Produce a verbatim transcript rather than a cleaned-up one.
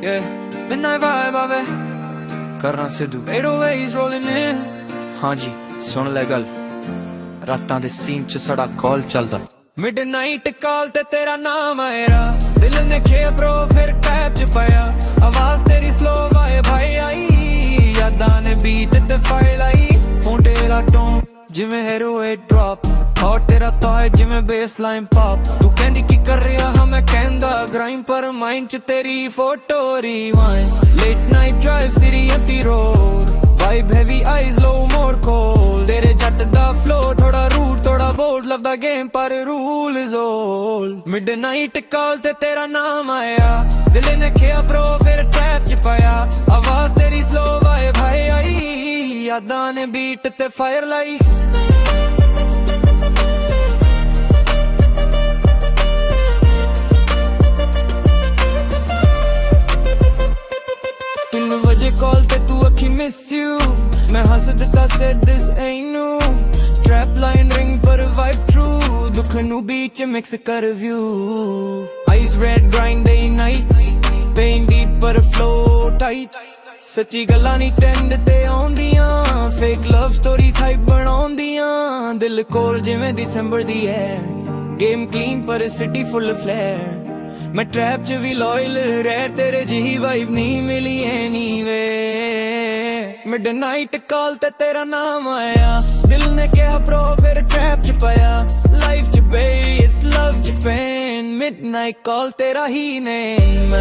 Yeah, midnight vibe ਆਵੇ ਕਰਨਾ Sidhu eight oh eight rolling in। ਹਾਂ ਜੀ ਸੁਣ ਲੈ ਗੱਲ, ਰਾਤਾਂ ਦੇ ਸੀਨ ਚ ਸਾਡਾ ਕਾਲ ਚੱਲਦਾ। ਮਿਡਨਾਈਟ ਕਾਲ ਤੇ ਤੇਰਾ ਨਾਮ ਆਇਆ, ਦਿਲ ਨੇ ਖੇ ਬ్రో ਫਿਰ ਟੈਪ ਚ ਪਾਇਆ। ਆਵਾਜ਼ ਤੇਰੀ ਸਲੋ ਵਾਏ ਭਾਈ ਆਈ, ਯਾਦਾਂ ਨੇ ਬੀਟ ਤੇ ਫਾਈਲ ਆਈ। ਫੋਨ ਤੇਰਾ ਟੋਨ ਜਿਵੇਂ ਹੈਰੋਏ ਡ੍ਰੌਪ, ਔਰ ਤੇਰਾ ਤਾਏ ਜਿਵੇਂ ਬੇਸਲਾਈਨ ਪੌਪ। ਤੂੰ ਕਹਿੰਦੀ ਕੀ ਕਰ ਰਿਹਾ ਹਾਂ, ਮੈਂ ਕਹਿੰਦਾ ਗ੍ਰਾਈਮ, ਪਰ ਮਾਈਂਡ ਚ ਤੇਰੀ photo rewind. Late night drive city empty road, vibe heavy eyes low more ਕੋਲ। ਤੇਰੇ ਜੱਟ ਦਾ ਫਲੋ ਥੋੜਾ ਰੂਟ ਥੋੜਾ ਬੋਲਡ, ਲਵਦਾ ਗੇਮ ਪਰ rule is old. Midnight call ਤੇ ਤੇਰਾ ਨਾਮ ਆਇਆ, ਦਿਲ ਨੇ ਖਿਆ ਬ్రో ਫਿਰ ਟ੍ਰੈਪ ਚ ਪਾਇਆ। ਆਵਾਜ਼ ਤੇਰੀ ਸਲੋ ਵਾਏ ਭਾਈ ਆਈ, ਯਾਦਾਂ ਨੇ ਬੀਟ ਤੇ ਫਾਇਰ ਲਾਈ। ਤਿੰਨ ਵਜੇ ਕਾਲ ਤੇ ਤੂੰ ਅੱਖੀ ਮਿਸ ਯੂ, ਮੈਂ ਹੱਸ ਦਿੱਤਾ said this ain't new। Trap line ring ਪਰ ਵਾਈਬ ਟਰੂ, ਦੁੱਖ ਨੂੰ ਬੀਚ ਮਿਕਸ ਕਰ view. Eyes red grind day night, pain deep ਪਰ ਫਲੋ ਟਾਈਟ। ਸੱਚੀ ਗੱਲਾਂ ਨਹੀਂ ਟੈਂਡ ਤੇ ਆਉਂਦੀਆਂ, ਫੇਕ ਲਵ ਸਟੋਰੀਜ਼ ਹਾਈਪ ਬਣਾਉਂਦੀਆਂ। ਦਿਲ ਕੋਲ ਜਿਵੇਂ ਦਸੰਬਰ ਦੀ ਹੈ, ਗੇਮ ਕਲੀਨ ਪਰ ਸਿਟੀ ਫੁੱਲ ਫਲੇਅਰ। ਮੈਂ ਟ੍ਰੈਪ ਚ ਵੀ ਲੋਇਲ ਰਹਿ, ਤੇਰੇ ਜਿਹੀ ਵਾਈਬ ਨਹੀਂ ਮਿਲੀ ਐਨੀਵੇ। ਮਿਡਨਾਈਟ ਕਾਲ ਤੇ ਤੇਰਾ ਨਾਮ ਆਇਆ, ਦਿਲ ਨੇ ਕਿਹਾ ਬ్రో ਫਿਰ ਟ੍ਰੈਪ ਚ ਪਾਇਆ। ਲਾਈਫ ਚ ਬੇ ਇਟਸ ਲਵ ਚ ਪੇਨ, ਮਿਡਨਾਈਟ ਕਾਲ ਤੇਰਾ ਹੀ ਨੇ।